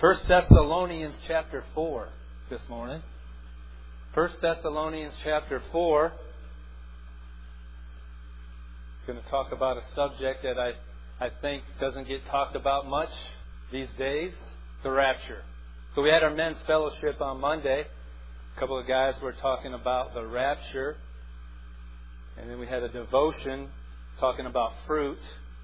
1 Thessalonians chapter 4 this morning. 1 Thessalonians chapter 4. I'm going to talk about a subject that I think doesn't get talked about much these days, the rapture. So we had our men's fellowship on Monday. A couple of guys were talking about the rapture. And then we had a devotion talking about fruit.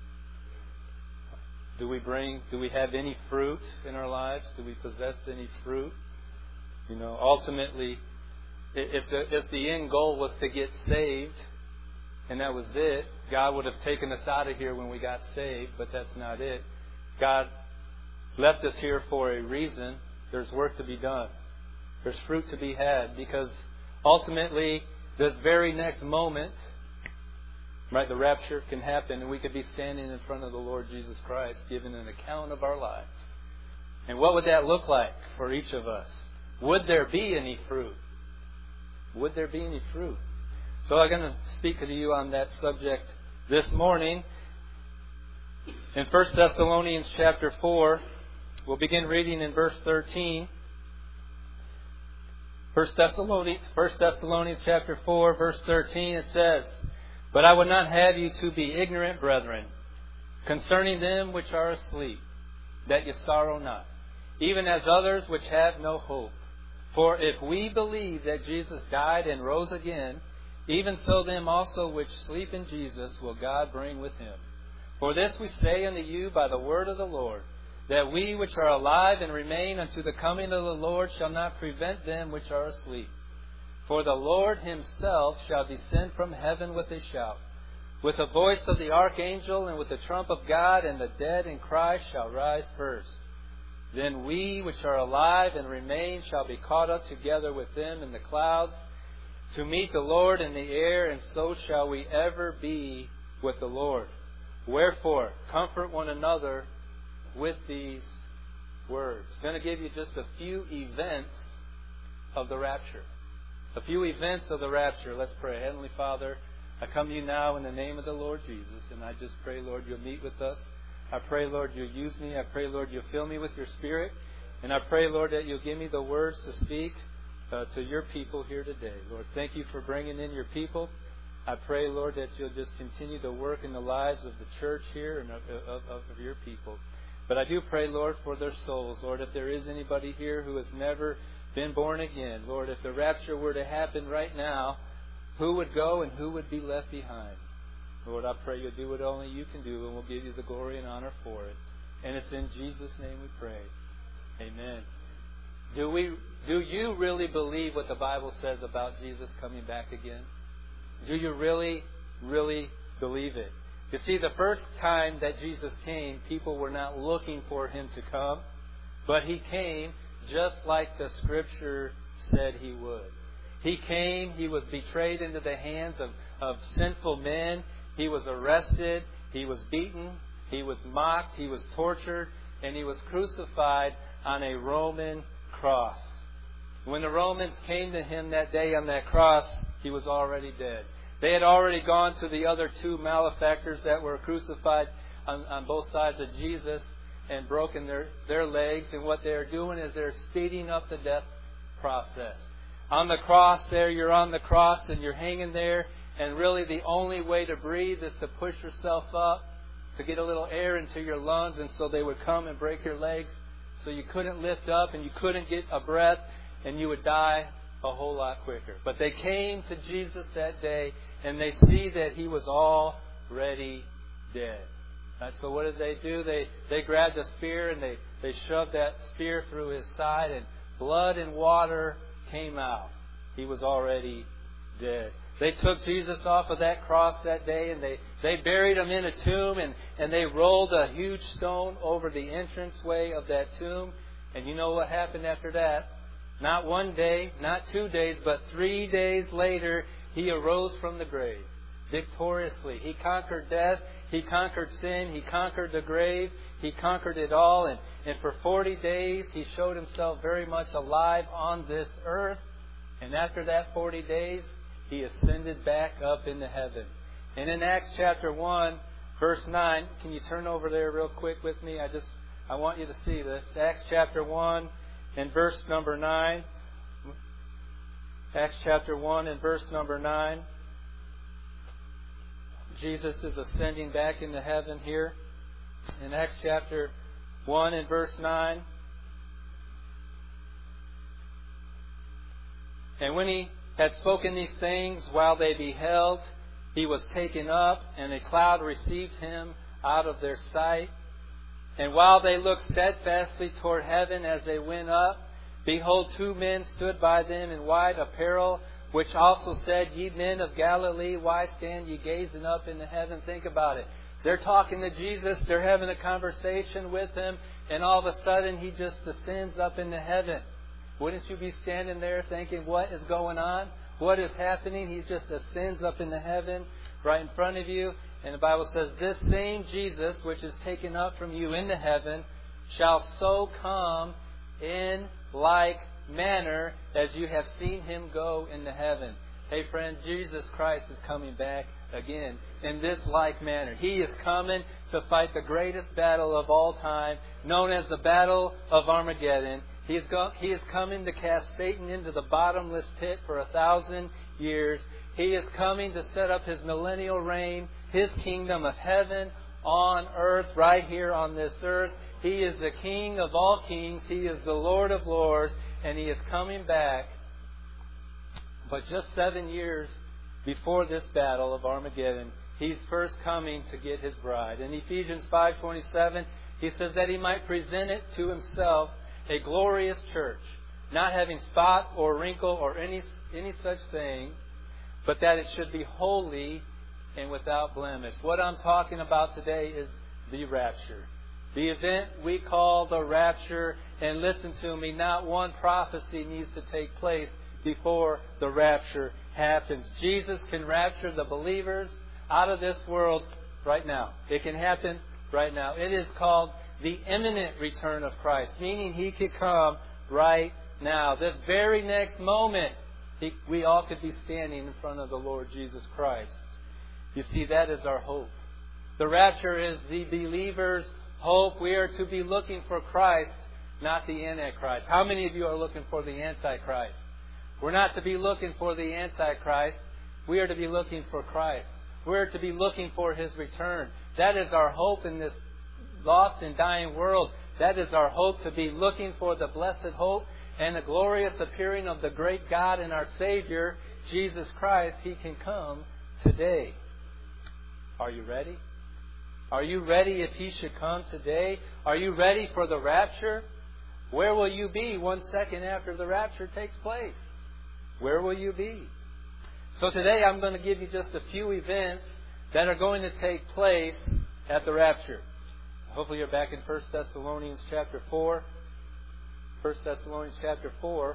Do we have any fruit in our lives? Do we possess any fruit? Ultimately, if the end goal was to get saved, and that was it, God would have taken us out of here when we got saved, but that's not it. God left us here for a reason. There's work to be done. There's fruit to be had, because ultimately, this very next moment, right, the rapture can happen, and we could be standing in front of the Lord Jesus Christ, giving an account of our lives. And what would that look like for each of us? Would there be any fruit? Would there be any fruit? So I'm going to speak to you on that subject this morning. In 1 Thessalonians chapter 4, we'll begin reading in verse 13. 1 Thessalonians chapter 4, verse 13, it says, "But I would not have you to be ignorant, brethren, concerning them which are asleep, that ye sorrow not, even as others which have no hope. For if we believe that Jesus died and rose again, even so them also which sleep in Jesus will God bring with Him. For this we say unto you by the word of the Lord, that we which are alive and remain unto the coming of the Lord shall not prevent them which are asleep. For the Lord Himself shall descend from heaven with a shout, with the voice of the archangel, and with the trump of God, and the dead in Christ shall rise first. Then we which are alive and remain shall be caught up together with them in the clouds, to meet the Lord in the air, and so shall we ever be with the Lord. Wherefore, comfort one another with these words." I'm going to give you just a few events of the rapture. A few events of the rapture. Let's pray. Heavenly Father, I come to you now in the name of the Lord Jesus, and I just pray, Lord, you'll meet with us. I pray, Lord, you'll use me. I pray, Lord, you'll fill me with your Spirit. And I pray, Lord, that you'll give me the words to speak to your people here today. Lord, thank you for bringing in your people. I pray, Lord, that you'll just continue to work in the lives of the church here and of your people. But I do pray, Lord, for their souls. Lord, if there is anybody here who has never been born again, Lord, if the rapture were to happen right now, who would go and who would be left behind? Lord, I pray you'll do what only you can do, and we'll give you the glory and honor for it. And it's in Jesus' name we pray. Amen. Do you really believe what the Bible says about Jesus coming back again? Do you really, really believe it? You see, the first time that Jesus came, people were not looking for Him to come, but He came just like the Scripture said He would. He came, He was betrayed into the hands of sinful men. He was arrested, He was beaten, He was mocked, He was tortured, and He was crucified on a Roman cross. When the Romans came to Him that day on that cross, He was already dead. They had already gone to the other two malefactors that were crucified on both sides of Jesus and broken their legs. And what they're doing is they're speeding up the death process. On the cross there, you're on the cross and you're hanging there. And really the only way to breathe is to push yourself up to get a little air into your lungs. And so they would come and break your legs so you couldn't lift up and you couldn't get a breath and you would die a whole lot quicker. But they came to Jesus that day and they see that He was already dead. Right, so what did they do? They grabbed a spear and they shoved that spear through His side, and blood and water came out. He was already dead. They took Jesus off of that cross that day and they buried Him in a tomb, and they rolled a huge stone over the entranceway of that tomb. And you know what happened after that? Not 1 day, not 2 days, but 3 days later, He arose from the grave victoriously. He conquered death. He conquered sin. He conquered the grave. He conquered it all. And for 40 days, He showed Himself very much alive on this earth. And after that 40 days, He ascended back up into heaven. And in Acts chapter 1, verse 9, can you turn over there real quick with me? I want you to see this. Acts chapter 1 and verse number 9. Acts chapter 1 and verse number 9. Jesus is ascending back into heaven here. In Acts chapter 1 and verse 9. And when he had spoken these things, while they beheld, he was taken up, and a cloud received him out of their sight. And while they looked steadfastly toward heaven as they went up, behold, two men stood by them in white apparel, which also said, Ye men of Galilee, why stand ye gazing up into heaven? Think about it. They're talking to Jesus. They're having a conversation with Him. And all of a sudden, He just ascends up into heaven. Wouldn't you be standing there thinking, what is going on? What is happening? He just ascends up into heaven right in front of you. And the Bible says, This same Jesus, which is taken up from you into heaven, shall so come in like manner as you have seen Him go into heaven. Hey friend, Jesus Christ is coming back again in this like manner. He is coming to fight the greatest battle of all time, known as the Battle of Armageddon. He is coming to cast Satan into the bottomless pit for 1,000 years. He is coming to set up His millennial reign, His kingdom of heaven on earth, right here on this earth. He is the King of all kings. He is the Lord of lords. And He is coming back. But just 7 years before this battle of Armageddon, He's first coming to get His bride. In Ephesians 5:27, He says that He might present it to Himself a glorious church, not having spot or wrinkle or any such thing, but that it should be holy and without blemish. What I'm talking about today is the rapture. The event we call the rapture. And listen to me, not one prophecy needs to take place before the rapture happens. Jesus can rapture the believers out of this world right now. It can happen right now. It is called the imminent return of Christ, meaning He could come right now. This very next moment, we all could be standing in front of the Lord Jesus Christ. You see, that is our hope. The rapture is the believer's hope. We are to be looking for Christ, not the Antichrist. How many of you are looking for the Antichrist? We're not to be looking for the Antichrist. We are to be looking for Christ. We're to be looking for His return. That is our hope in this lost and dying world. That is our hope, to be looking for the blessed hope and the glorious appearing of the great God and our Savior, Jesus Christ. He can come today. Are you ready? Are you ready if He should come today? Are you ready for the rapture? Where will you be 1 second after the rapture takes place? Where will you be? So today I'm going to give you just a few events that are going to take place at the rapture. Hopefully you're back in 1 Thessalonians chapter 4. 1 Thessalonians chapter 4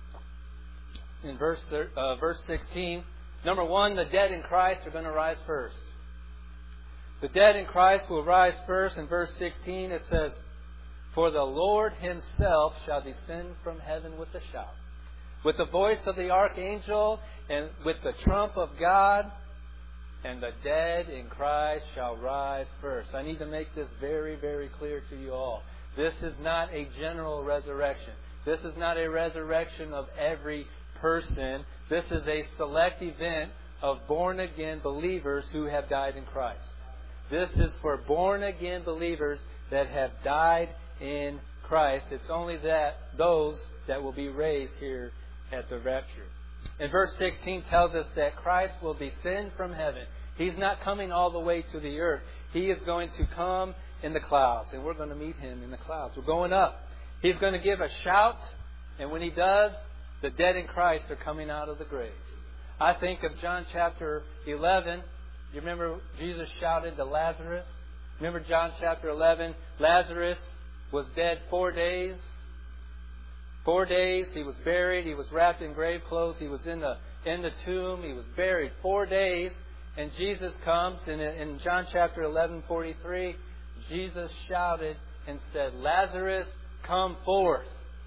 in verse 16. Number 1, the dead in Christ are going to rise first. The dead in Christ will rise first. In verse 16 it says, For the Lord Himself shall descend from heaven with a shout, with the voice of the archangel, and with the trump of God, and the dead in Christ shall rise first. I need to make this very, very clear to you all. This is not a general resurrection. This is not a resurrection of every person. This is a select event of born-again believers who have died in Christ. This is for born-again believers that have died in Christ. It's only those that will be raised here at the rapture. And verse 16 tells us that Christ will descend from heaven. He's not coming all the way to the earth. He is going to come in the clouds, and we're going to meet Him in the clouds. We're going up. He's going to give a shout, and when He does, the dead in Christ are coming out of the graves. I think of John chapter 11. You remember Jesus shouted to Lazarus? Remember John chapter 11? Lazarus was dead 4 days. 4 days. He was buried. He was wrapped in grave clothes. He was in the tomb. He was buried 4 days. And Jesus comes. And in John chapter 11:43, Jesus shouted and said, Lazarus, come forth.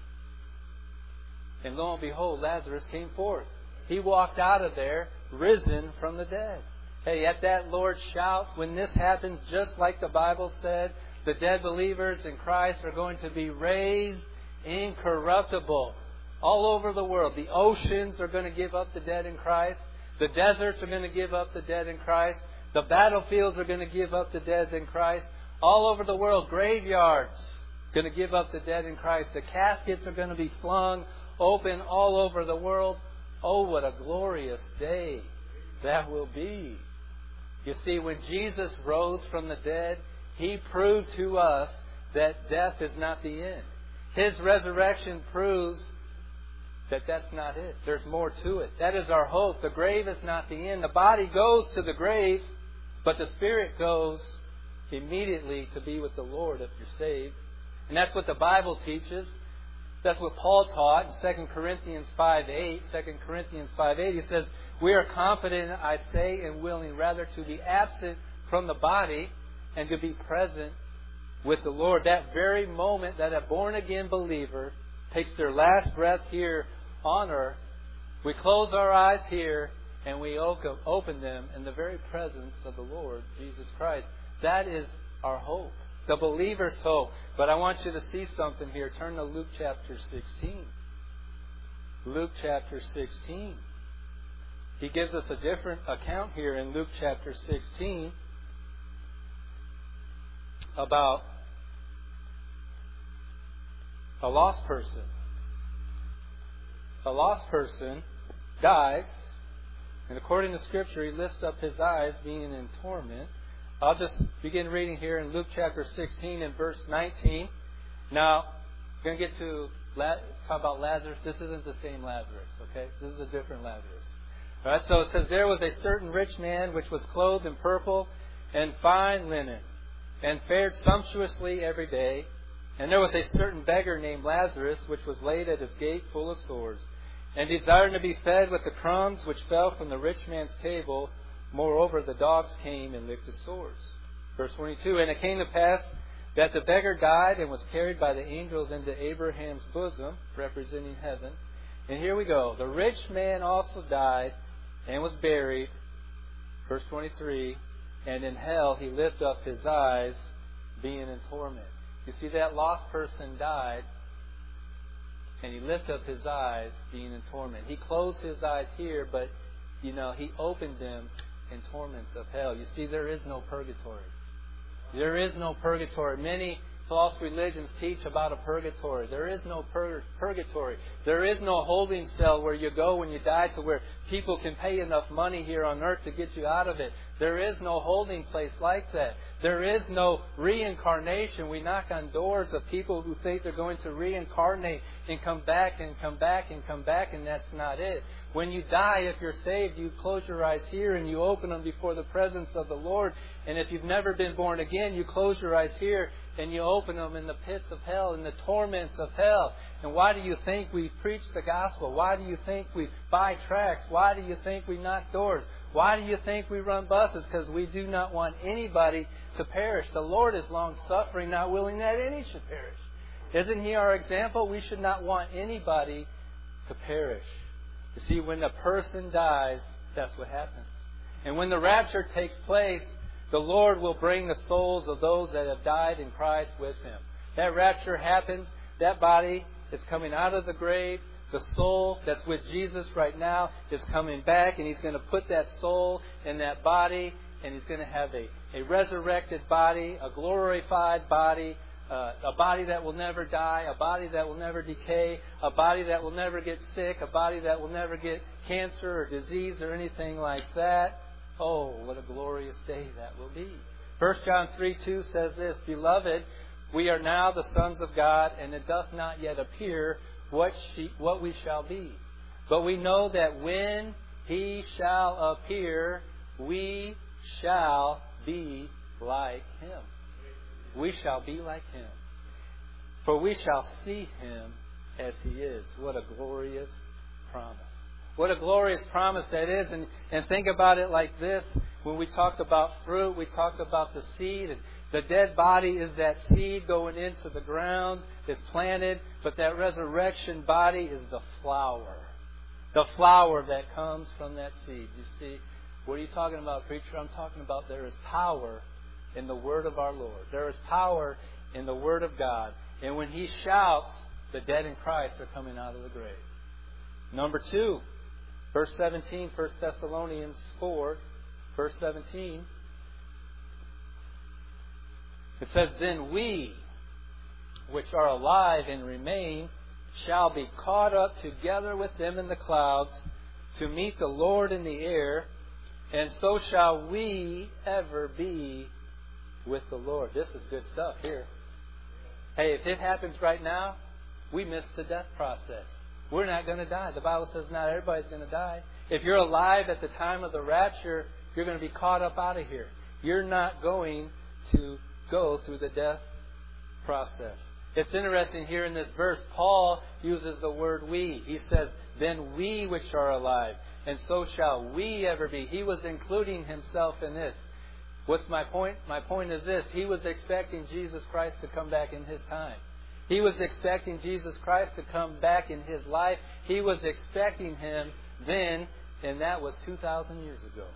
And lo and behold, Lazarus came forth. He walked out of there, risen from the dead. Hey, at that Lord's shout, when this happens, just like the Bible said, The dead believers in Christ are going to be raised incorruptible all over the world. The oceans are going to give up the dead in Christ. The deserts are going to give up the dead in Christ. The battlefields are going to give up the dead in Christ. All over the world, graveyards are going to give up the dead in Christ. The caskets are going to be flung open all over the world. Oh, what a glorious day that will be. You see, when Jesus rose from the dead, He proved to us that death is not the end. His resurrection proves that that's not it. There's more to it. That is our hope. The grave is not the end. The body goes to the grave, but the spirit goes immediately to be with the Lord if you're saved. And that's what the Bible teaches. That's what Paul taught in 2 Corinthians 5:8. 2 Corinthians 5:8, he says, "We are confident, I say, and willing rather to be absent from the body and to be present with the Lord." That very moment that a born-again believer takes their last breath here on earth, we close our eyes here and we open them in the very presence of the Lord Jesus Christ. That is our hope, the believer's hope. But I want you to see something here. Turn to Luke chapter 16. Luke chapter 16. He gives us a different account here in Luke chapter 16 about a lost person. A lost person dies, and according to Scripture, he lifts up his eyes, being in torment. I'll just begin reading here in Luke chapter 16 and verse 19. Now, we're going to get to talk about Lazarus. This isn't the same Lazarus, okay? This is a different Lazarus. All right, so it says, "There was a certain rich man which was clothed in purple and fine linen, and fared sumptuously every day. And there was a certain beggar named Lazarus, which was laid at his gate full of sores, and desiring to be fed with the crumbs which fell from the rich man's table. Moreover, the dogs came and licked his sores." Verse 22, "And it came to pass that the beggar died and was carried by the angels into Abraham's bosom," representing heaven. And here we go. "The rich man also died and was buried." Verse 23, "And in hell he lifted up his eyes, being in torment." You see, that lost person died, and he lifted up his eyes, being in torment. He closed his eyes here, but, he opened them in torments of hell. You see, there is no purgatory. There is no purgatory. Many false religions teach about a purgatory. There is no purgatory. There is no holding cell where you go when you die to where people can pay enough money here on earth to get you out of it. There is no holding place like that. There is no reincarnation. We knock on doors of people who think they're going to reincarnate and come back and come back and come back, and that's not it. When you die, if you're saved, you close your eyes here and you open them before the presence of the Lord. And if you've never been born again, you close your eyes here and you open them in the pits of hell, in the torments of hell. And why do you think we preach the gospel? Why do you think we buy tracts? Why do you think we knock doors? Why do you think we run buses? Because we do not want anybody to perish. The Lord is long-suffering, not willing that any should perish. Isn't He our example? We should not want anybody to perish. You see, when a person dies, that's what happens. And when the rapture takes place, the Lord will bring the souls of those that have died in Christ with Him. That rapture happens. That body is coming out of the grave. The soul that's with Jesus right now is coming back, and He's going to put that soul in that body, and He's going to have a resurrected body, a glorified body, a body that will never die, a body that will never decay, a body that will never get sick, a body that will never get cancer or disease or anything like that. Oh, what a glorious day that will be. 1 John 3:2 says this, "Beloved, we are now the sons of God, and it doth not yet appear what we shall be. But we know that when He shall appear, we shall be like Him." We shall be like Him. For we shall see Him as He is. What a glorious promise. What a glorious promise that is. And think about it like this. When we talked about fruit, we talked about the seed. And the dead body is that seed going into the ground. It's planted. But that resurrection body is the flower. The flower that comes from that seed. You see, what are you talking about, preacher? I'm talking about there is power in the word of our Lord. There is power in the word of God. And when He shouts, the dead in Christ are coming out of the grave. Number 2, verse 17, 1 Thessalonians 4, verse 17. It says, "Then we, which are alive and remain, shall be caught up together with them in the clouds to meet the Lord in the air, and so shall we ever be with the Lord." This is good stuff here. Hey, if it happens right now, we miss the death process. We're not going to die. The Bible says not everybody's going to die. If you're alive at the time of the rapture, you're going to be caught up out of here. You're not going to go through the death process. It's interesting here in this verse, Paul uses the word we. He says, "Then we which are alive, and so shall we ever be." He was including himself in this. What's my point? My point is this. He was expecting Jesus Christ to come back in His time. He was expecting Jesus Christ to come back in His life. He was expecting Him then, and that was 2,000 years ago.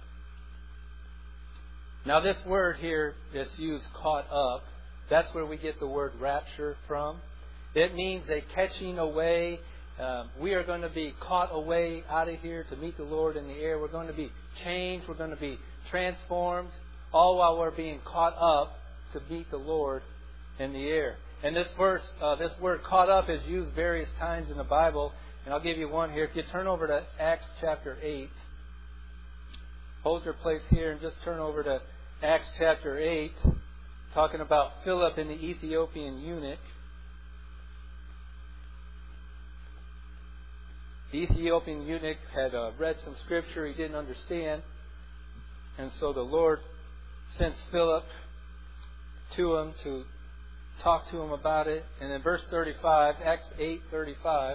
Now this word here that's used, caught up, that's where we get the word rapture from. It means a catching away. We are going to be caught away out of here to meet the Lord in the air. We're going to be changed. We're going to be transformed, all while we're being caught up to meet the Lord in the air. And this verse, this word "caught up" is used various times in the Bible. And I'll give you one here. If you turn over to Acts chapter 8, hold your place here and just turn over to Acts chapter 8, talking about Philip and the Ethiopian eunuch. The Ethiopian eunuch had read some scripture he didn't understand. And so the Lord sends Philip to him to talk to him about it. And in verse 35, Acts 8:35,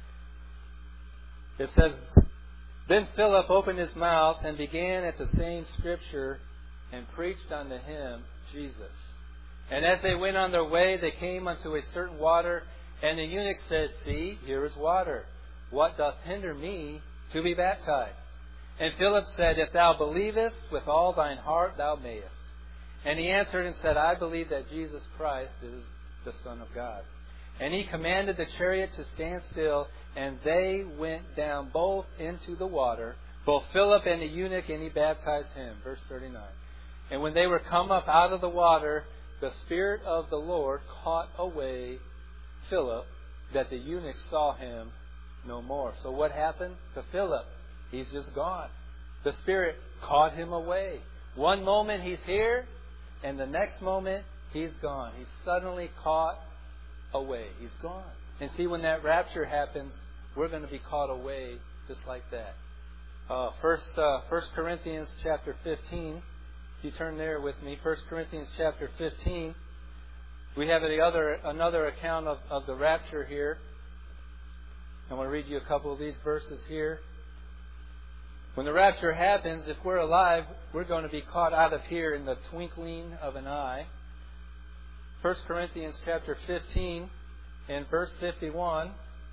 it says, "Then Philip opened his mouth and began at the same scripture and preached unto him Jesus. And as they went on their way, they came unto a certain water, and the eunuch said, See, here is water. What doth hinder me to be baptized? And Philip said, If thou believest with all thine heart, thou mayest. And he answered and said, I believe that Jesus Christ is the Son of God. And he commanded the chariot to stand still, and they went down both into the water, both Philip and the eunuch, and he baptized him." Verse 39. "And when they were come up out of the water, the Spirit of the Lord caught away Philip, that the eunuch saw him no more." So what happened to Philip? He's just gone. The Spirit caught him away. One moment he's here, and the next moment he's gone. He's suddenly caught away. He's gone. And see, when that rapture happens, we're going to be caught away just like that. First Corinthians chapter 15. If you turn there with me, 1 Corinthians chapter 15. We have another account of the rapture here. I want to read you a couple of these verses here. When the rapture happens, if we're alive, we're going to be caught out of here in the twinkling of an eye. 1 Corinthians chapter 15 and verse 51.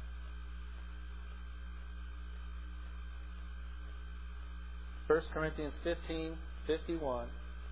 First Corinthians 15:51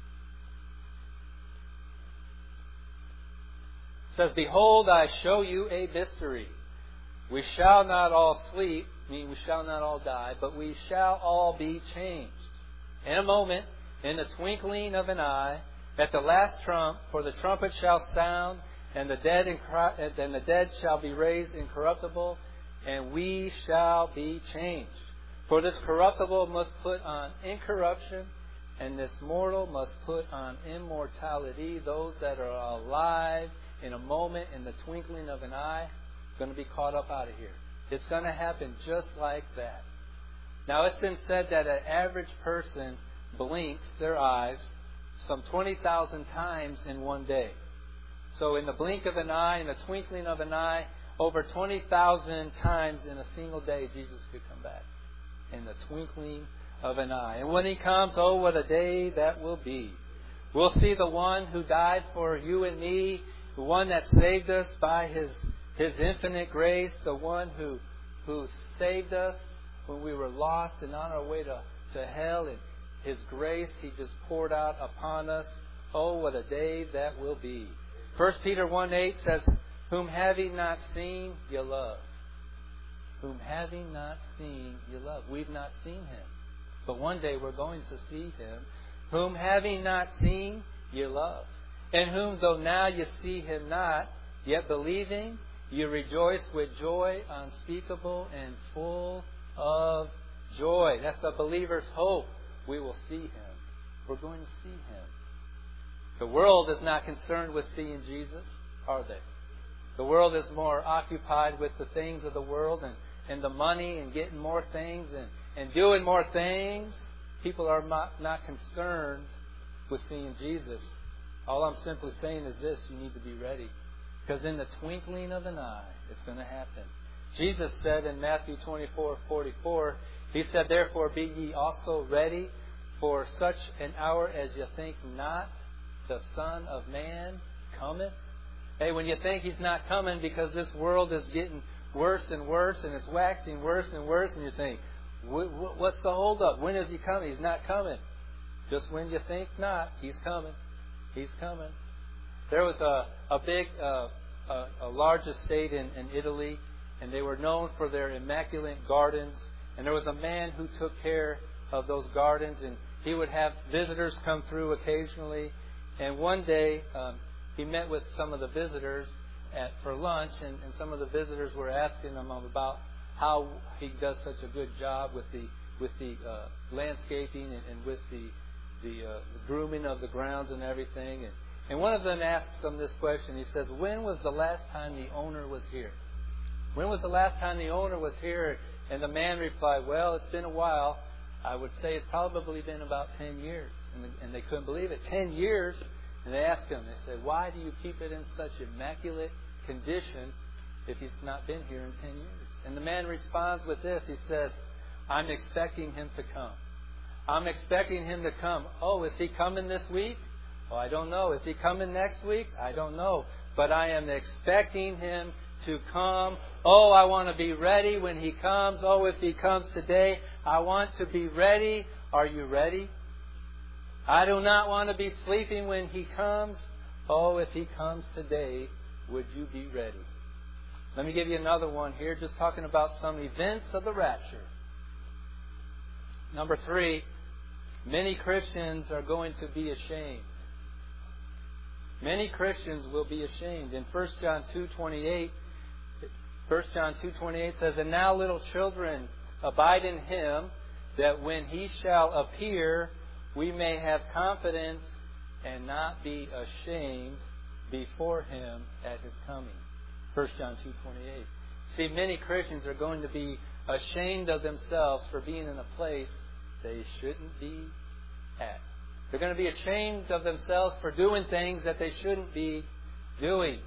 says, "Behold, I show you a mystery. We shall not all sleep," meaning we shall not all die, "but we shall all be changed. In a moment, in the twinkling of an eye, at the last trump, for the trumpet shall sound, and the dead shall be raised incorruptible, and we shall be changed. For this corruptible must put on incorruption, and this mortal must put on immortality." Those that are alive in a moment, in the twinkling of an eye, are going to be caught up out of here. It's going to happen just like that. Now, it's been said that an average person blinks their eyes some 20,000 times in one day. So in the blink of an eye, in the twinkling of an eye, over 20,000 times in a single day, Jesus could come back. In the twinkling of an eye. And when He comes, oh, what a day that will be. We'll see the one who died for you and me, the one that saved us by His infinite grace, the one who saved us when we were lost and on our way to hell. And His grace He just poured out upon us Oh, what a day that will be. 1 Peter 1:8 says, whom having not seen, you love. Whom having not seen, you love. We've not seen Him. But one day we're going to see Him. Whom having not seen, you love. In whom though now you see Him not, yet believing, you rejoice with joy unspeakable and full of joy. That's the believer's hope. We will see Him. We're going to see Him. The world is not concerned with seeing Jesus, are they? The world is more occupied with the things of the world and the money and getting more things and doing more things. People are not concerned with seeing Jesus. All I'm simply saying is this: you need to be ready. Because in the twinkling of an eye, it's going to happen. Jesus said in Matthew 24:44, He said, therefore be ye also ready, for such an hour as you think not, the Son of Man cometh. Hey, when you think He's not coming because this world is getting worse and worse and it's waxing worse and worse, and you think, what's the holdup? When is He coming? He's not coming. Just when you think not, He's coming. He's coming. There was a large estate in Italy, and they were known for their immaculate gardens. And there was a man who took care of those gardens, and he would have visitors come through occasionally. And one day, he met with some of the visitors for lunch, and some of the visitors were asking him about how he does such a good job with the landscaping and with the grooming of the grounds and everything. And one of them asks him this question. He says, when was the last time the owner was here? When was the last time the owner was here? And the man replied, well, it's been a while. I would say it's probably been about 10 years. And they couldn't believe it. 10 years. And they asked him, they said, why do you keep it in such immaculate condition if he's not been here in 10 years? And the man responds with this. He says, I'm expecting him to come. I'm expecting him to come. Oh, is he coming this week? Oh, I don't know. Is he coming next week? I don't know. But I am expecting him to come. Oh, I want to be ready when he comes. Oh, if he comes today, I want to be ready. Are you ready? I do not want to be sleeping when he comes. Oh, if he comes today, would you be ready? Let me give you another one here, just talking about some events of the rapture. Number 3, many Christians are going to be ashamed. Many Christians will be ashamed. In 1 John 2:28, says, and now little children, abide in Him, that when He shall appear, we may have confidence and not be ashamed before Him at His coming. 1 John 2:28. See, many Christians are going to be ashamed of themselves for being in a place they shouldn't be at. They're going to be ashamed of themselves for doing things that they shouldn't be doing.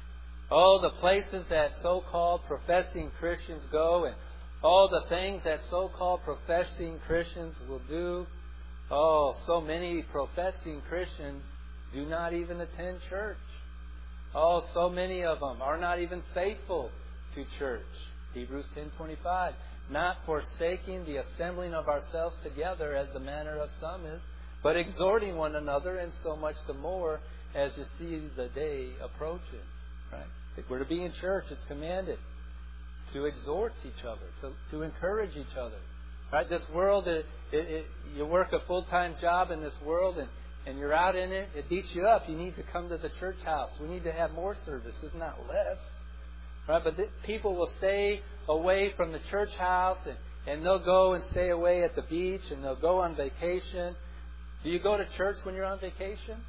Oh, the places that so-called professing Christians go, and all the things that so-called professing Christians will do. Oh, so many professing Christians do not even attend church. Oh, so many of them are not even faithful to church. Hebrews 10:25. Not forsaking the assembling of ourselves together as the manner of some is, but exhorting one another, and so much the more as you see the day approaching. Right? If we're to be in church, it's commanded to exhort each other, to encourage each other. Right? This world, you work a full-time job in this world, and you're out in it. It beats you up. You need to come to the church house. We need to have more services, not less. Right? But people will stay away from the church house, and they'll go and stay away at the beach, and they'll go on vacation. Do you go to church when you're on vacation?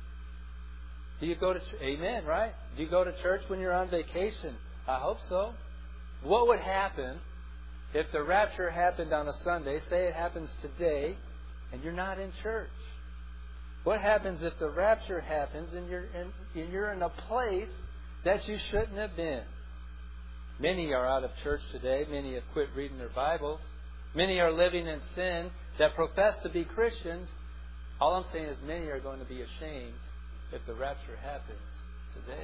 Do you go to Amen, right? Do you go to church when you're on vacation? I hope so. What would happen if the rapture happened on a Sunday? Say it happens today, and you're not in church. What happens if the rapture happens and you're in a place that you shouldn't have been? Many are out of church today. Many have quit reading their Bibles. Many are living in sin that profess to be Christians. All I'm saying is many are going to be ashamed if the rapture happens today.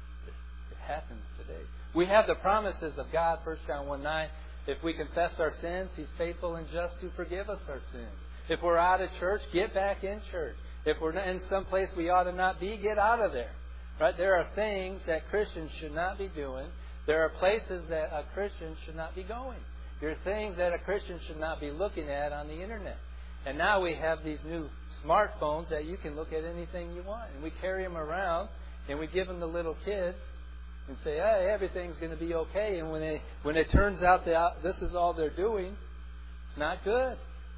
It happens today. We have the promises of God, 1 John 1:9. If we confess our sins, He's faithful and just to forgive us our sins. If we're out of church, get back in church. If we're in some place we ought to not be, get out of there. Right? There are things that Christians should not be doing. There are places that a Christian should not be going. There are things that a Christian should not be looking at on the internet. And now we have these new smartphones that you can look at anything you want. And we carry them around and we give them to little kids and say, hey, everything's going to be okay. And when it turns out that this is all they're doing, it's not good.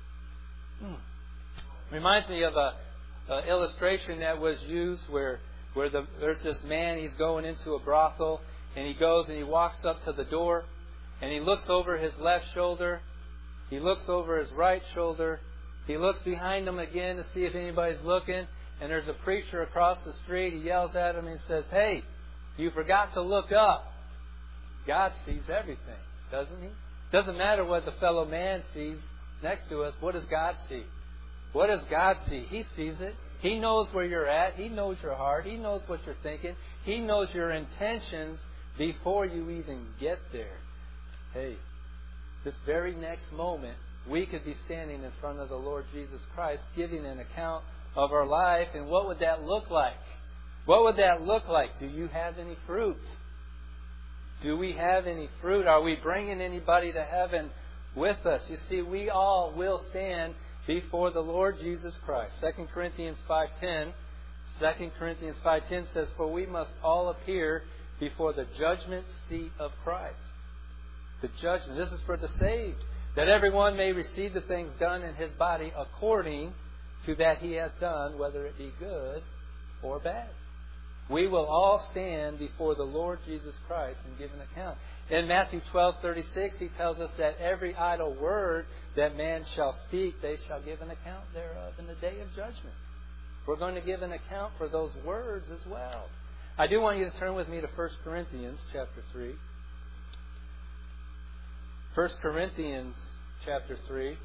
Reminds me of an illustration that was used where there's this man, he's going into a brothel, and he goes and he walks up to the door, and he looks over his left shoulder, he looks over his right shoulder, he looks behind him again to see if anybody's looking, and there's a preacher across the street. He yells at him and he says, hey, you forgot to look up. God sees everything, doesn't He? Doesn't matter what the fellow man sees next to us. What does God see? What does God see? He sees it. He knows where you're at. He knows your heart. He knows what you're thinking. He knows your intentions before you even get there. Hey, this very next moment, we could be standing in front of the Lord Jesus Christ giving an account of our life. And what would that look like? What would that look like? Do you have any fruit? Do we have any fruit? Are we bringing anybody to heaven with us? You see, we all will stand before the Lord Jesus Christ. 2 Corinthians 5:10. 2 Corinthians 5:10 says, for we must all appear before the judgment seat of Christ. The judgment. This is for the saved. That everyone may receive the things done in his body according to that he has done, whether it be good or bad. We will all stand before the Lord Jesus Christ and give an account. In Matthew 12:36, He tells us that every idle word that man shall speak, they shall give an account thereof in the day of judgment. We're going to give an account for those words as well. I do want you to turn with me to 1 Corinthians chapter 3. 1 Corinthians chapter 3.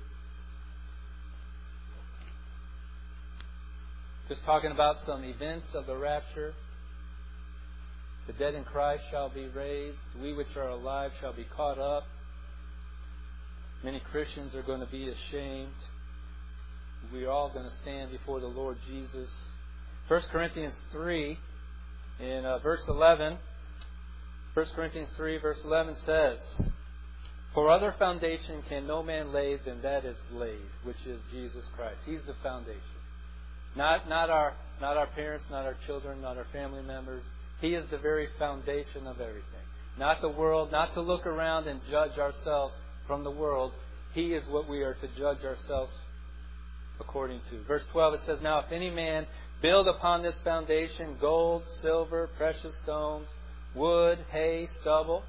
Just talking about some events of the rapture. The dead in Christ shall be raised. We which are alive shall be caught up. Many Christians are going to be ashamed. We are all going to stand before the Lord Jesus. 1 Corinthians 3 in verse 11. 1 Corinthians 3 verse 11 says, for other foundation can no man lay than that is laid, which is Jesus Christ. He's the foundation. Not our parents, not our children, not our family members. He is the very foundation of everything. Not the world, not to look around and judge ourselves from the world. He is what we are to judge ourselves according to. Verse 12, it says, now if any man build upon this foundation gold, silver, precious stones, wood, hay, stubble.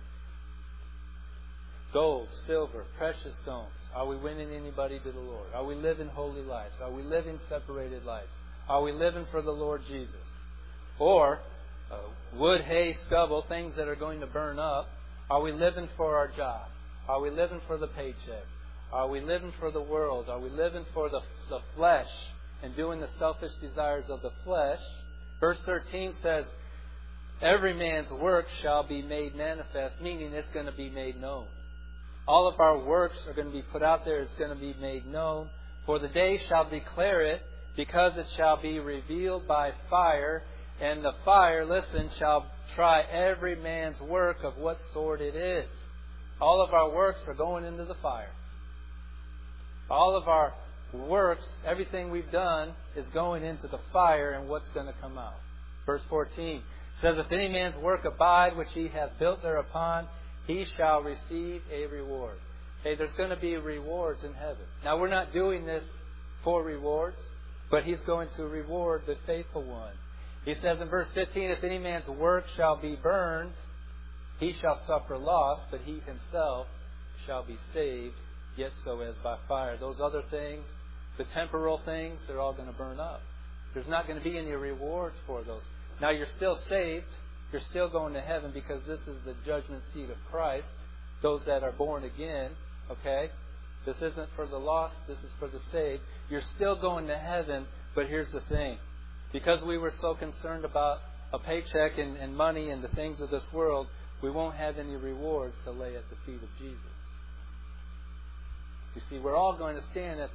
Gold, silver, precious stones. Are we winning anybody to the Lord? Are we living holy lives? Are we living separated lives? Are we living for the Lord Jesus? Or wood, hay, stubble, things that are going to burn up. Are we living for our job? Are we living for the paycheck? Are we living for the world? Are we living for the flesh and doing the selfish desires of the flesh? Verse 13 says, every man's work shall be made manifest, meaning it's going to be made known. All of our works are going to be put out there. It's going to be made known. For the day shall declare it, because it shall be revealed by fire. And the fire, listen, shall try every man's work of what sort it is. All of our works are going into the fire. All of our works, everything we've done, is going into the fire, and what's going to come out. Verse 14 says, if any man's work abide, which he hath built thereupon, he shall receive a reward. Hey, there's going to be rewards in heaven. Now, we're not doing this for rewards, but He's going to reward the faithful one. He says in verse 15, if any man's work shall be burned, he shall suffer loss, but he himself shall be saved, yet so as by fire. Those other things, the temporal things, they're all going to burn up. There's not going to be any rewards for those. Now, you're still saved. You're still going to heaven because this is the judgment seat of Christ. Those that are born again, okay? This isn't for the lost. This is for the saved. You're still going to heaven, but here's the thing. Because we were so concerned about a paycheck and money and the things of this world, we won't have any rewards to lay at the feet of Jesus. You see, we're all going to stand at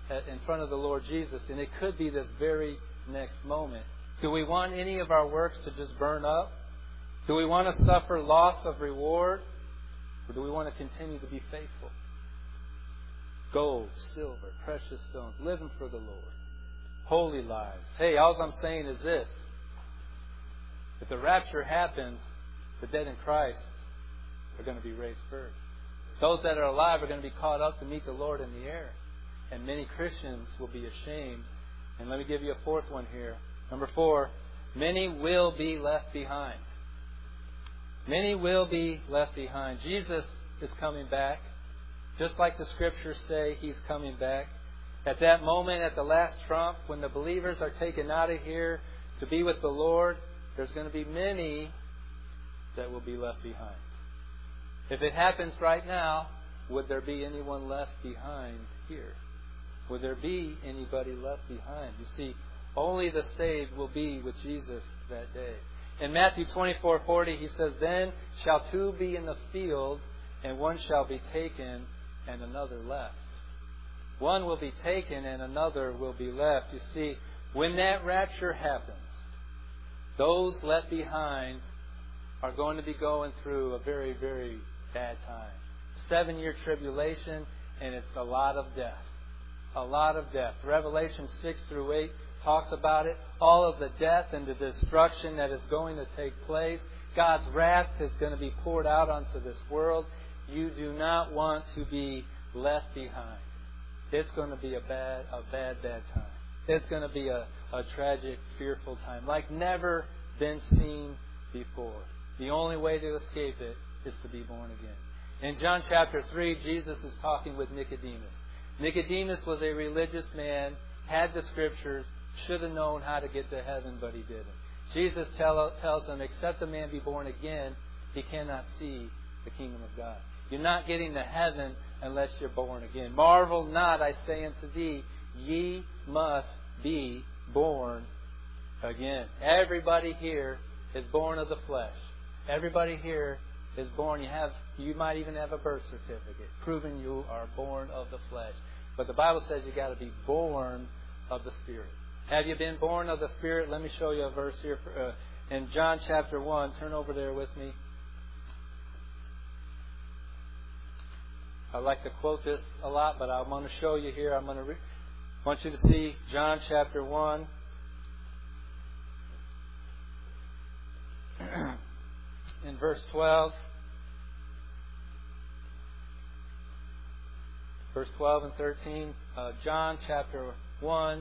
in front of the Lord Jesus, and it could be this very next moment. Do we want any of our works to just burn up? Do we want to suffer loss of reward? Or do we want to continue to be faithful? Gold, silver, precious stones, living for the Lord. Holy lives. Hey, all I'm saying is this. If the rapture happens, the dead in Christ are going to be raised first. Those that are alive are going to be caught up to meet the Lord in the air. And many Christians will be ashamed. And let me give you a fourth one here. Number 4, many will be left behind. Many will be left behind. Jesus is coming back. Just like the Scriptures say, He's coming back. At that moment, at the last trump, when the believers are taken out of here to be with the Lord, there's going to be many that will be left behind. If it happens right now, would there be anyone left behind here? Would there be anybody left behind? You see, only the saved will be with Jesus that day. In Matthew 24:40, He says, "Then shall 2 be in the field, and one shall be taken, and another left." One will be taken, and another will be left. You see, when that rapture happens, those left behind are going to be going through a very, very bad time. 7-year tribulation, and it's a lot of death. A lot of death. Revelation 6-8 talks about it. All of the death and the destruction that is going to take place. God's wrath is going to be poured out onto this world. You do not want to be left behind. It's going to be a bad time. It's going to be a tragic, fearful time like never been seen before. The only way to escape it is to be born again. In John chapter 3, Jesus is talking with Nicodemus. Nicodemus was a religious man, had the Scriptures, should have known how to get to heaven, but he didn't. Jesus tells him, except a man be born again, he cannot see the kingdom of God. You're not getting to heaven unless you're born again. Marvel not, I say unto thee, ye must be born again. Everybody here is born of the flesh. Everybody here is born. You might even have a birth certificate proving you are born of the flesh. But the Bible says you got to be born of the Spirit. Have you been born of the Spirit? Let me show you a verse here in John chapter 1. Turn over there with me. I like to quote this a lot, but I'm going to show you here. I want you to see John chapter 1. In verse 12. Verse 12 and 13. John chapter 1.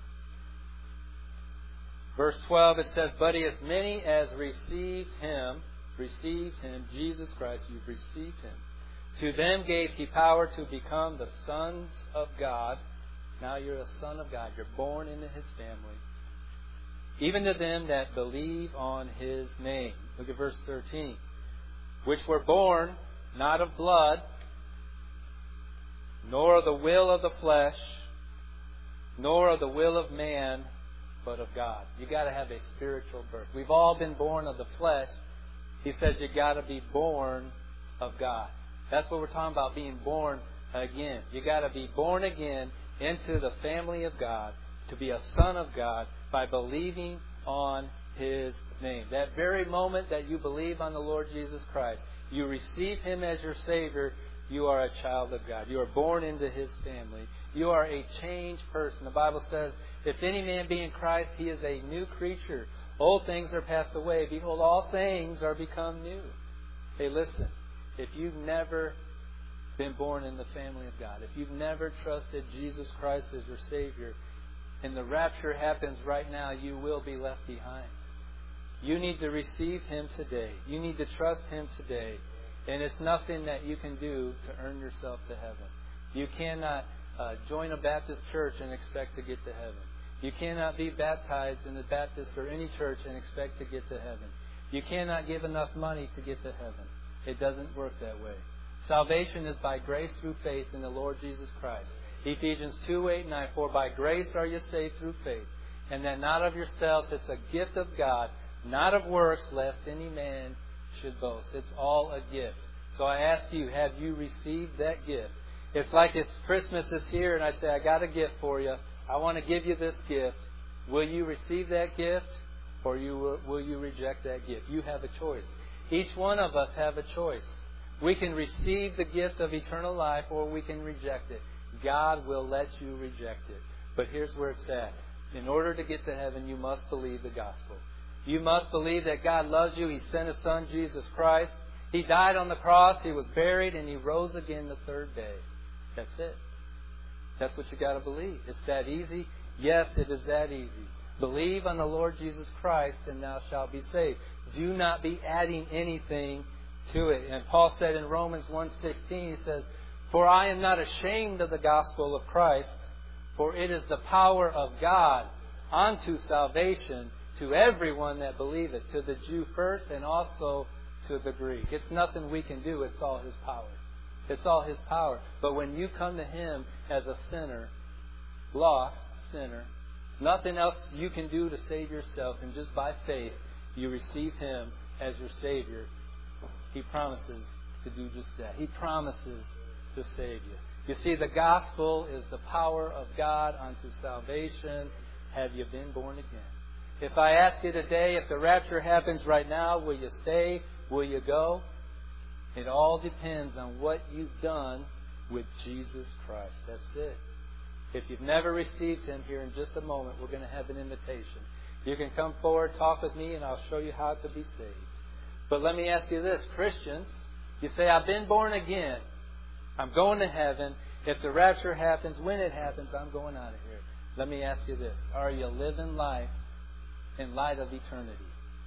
Verse 12, it says, "But as many as received Him, Jesus Christ, you've received Him. To them gave He power to become the sons of God." Now you're a son of God. You're born into His family. "Even to them that believe on His name." Look at verse 13. "Which were born not of blood, nor of the will of the flesh, nor of the will of man, but of God." You got to have a spiritual birth. We've all been born of the flesh. He says you got to be born of God. That's what we're talking about, being born again. You got to be born again into the family of God, to be a son of God by believing on His name. That very moment that you believe on the Lord Jesus Christ, you receive Him as your Savior, you are a child of God. You are born into His family. You are a changed person. The Bible says, "If any man be in Christ, he is a new creature. Old things are passed away. Behold, all things are become new." Hey, listen. If you've never been born in the family of God, if you've never trusted Jesus Christ as your Savior, and the rapture happens right now, you will be left behind. You need to receive Him today. You need to trust Him today. And it's nothing that you can do to earn yourself to heaven. You cannot join a Baptist church and expect to get to heaven. You cannot be baptized in the Baptist or any church and expect to get to heaven. You cannot give enough money to get to heaven. It doesn't work that way. Salvation is by grace through faith in the Lord Jesus Christ. Ephesians 2:8-9, "For by grace are you saved through faith, and that not of yourselves, it's a gift of God, not of works, lest any man should boast." It's all a gift. So I ask you, have you received that gift? It's like if Christmas is here and I say, I got a gift for you. I want to give you this gift. Will you receive that gift or will you reject that gift? You have a choice. Each one of us have a choice. We can receive the gift of eternal life or we can reject it. God will let you reject it. But here's where it's at. In order to get to heaven, you must believe the gospel. You must believe that God loves you. He sent His Son, Jesus Christ. He died on the cross. He was buried and He rose again the third day. That's it. That's what you got to believe. It's that easy. Yes, it is that easy. Believe on the Lord Jesus Christ and thou shalt be saved. Do not be adding anything to it. And Paul said in Romans 1:16, he says, For I am not ashamed of the gospel of Christ, for it is the power of God unto salvation to everyone that believeth, to the Jew first and also to the Greek. It's nothing we can do. It's all His power. It's all His power. But when you come to Him as a sinner, lost sinner, nothing else you can do to save yourself, and just by faith, you receive Him as your Savior. He promises to do just that. He promises to save you. You see, the gospel is the power of God unto salvation. Have you been born again? If I ask you today, if the rapture happens right now, will you stay? Will you go? It all depends on what you've done with Jesus Christ. That's it. If you've never received Him, here in just a moment, we're going to have an invitation. You can come forward, talk with me, and I'll show you how to be saved. But let me ask you this, Christians, you say, I've been born again. I'm going to heaven. If the rapture happens, when it happens, I'm going out of here. Let me ask you this. Are you living life in light of eternity?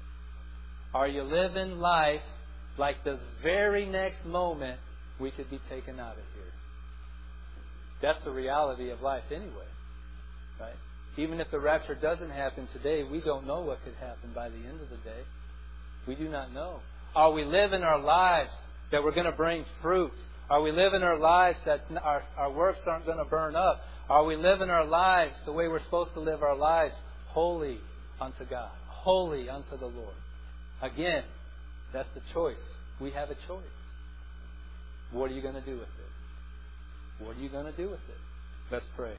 Are you living life like this very next moment we could be taken out of here? That's the reality of life anyway. Right? Even if the rapture doesn't happen today, we don't know what could happen by the end of the day. We do not know. Are we living our lives that we're going to bring fruit? Are we living our lives that our works aren't going to burn up? Are we living our lives the way we're supposed to live our lives? Holy unto God. Holy unto the Lord. Again, that's the choice. We have a choice. What are you going to do with it? What are you going to do with it? Let's pray.